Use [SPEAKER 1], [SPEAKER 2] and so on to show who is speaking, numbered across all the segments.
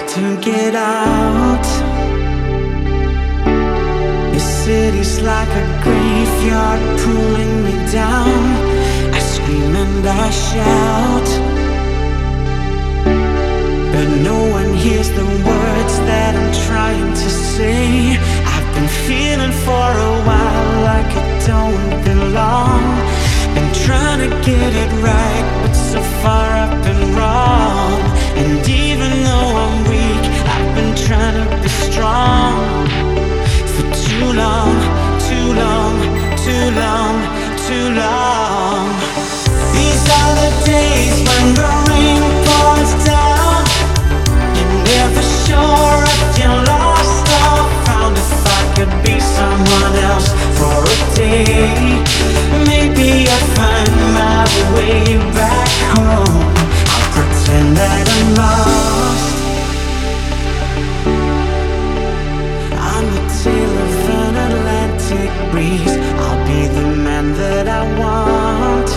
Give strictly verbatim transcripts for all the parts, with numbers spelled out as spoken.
[SPEAKER 1] to get out. The city's like a graveyard pulling me down. I scream and I shout, but no one hears the words that I'm trying to say. I've been feeling for a while like I don't belong. Been trying to get it right, but so far I've been wrong. And even though I'm weak, I've been trying to be strong for too long, too long, too long, too long. These are the days when the rain pours down. You're never sure if you're lost or found. If I could be someone else for a day, maybe I'll find my way back home. I'll pretend that I'm lost. I'm the tail of an Atlantic breeze. I'll be the man that I want,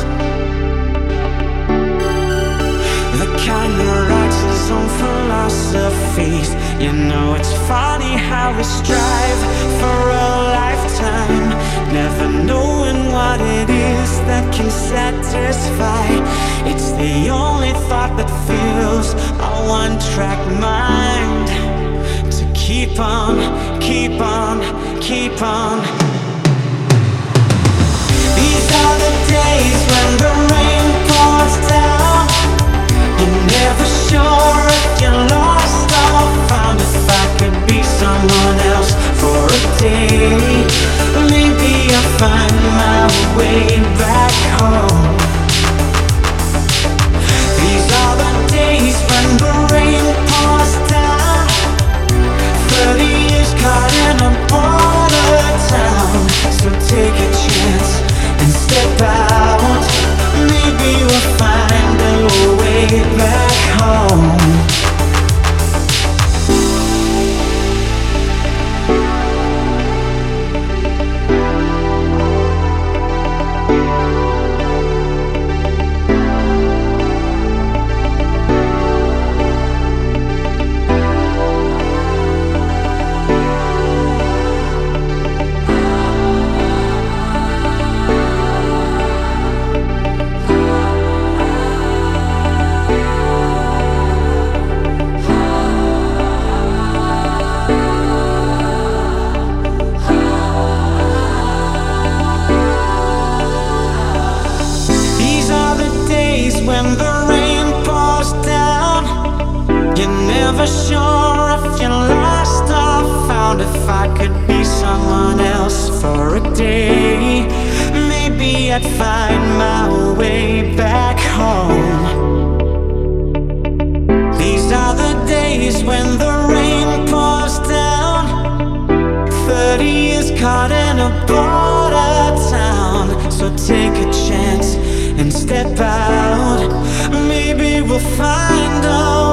[SPEAKER 1] the kind that writes his own philosophies. You know, it's funny how we strive for a lifetime, never knowing what it is that can satisfy. It's the only thought that fills a one-track mind. To keep on, keep on, keep on. These are the days when the rain pours down. You're never sure if you're lost or found. If I could be someone else for a day, maybe I'll find my way back home. These are the days when the rain pours down. Thirty years caught in a border town. So take a chance and step out. Maybe we'll find a way back home. When the rain pours down, you're never sure if you're lost or found. If I could be someone else for a day, maybe I'd find my way back home. These are the days when the rain pours down. Thirty years caught in a border town. So take a chance and step out. Maybe we'll find a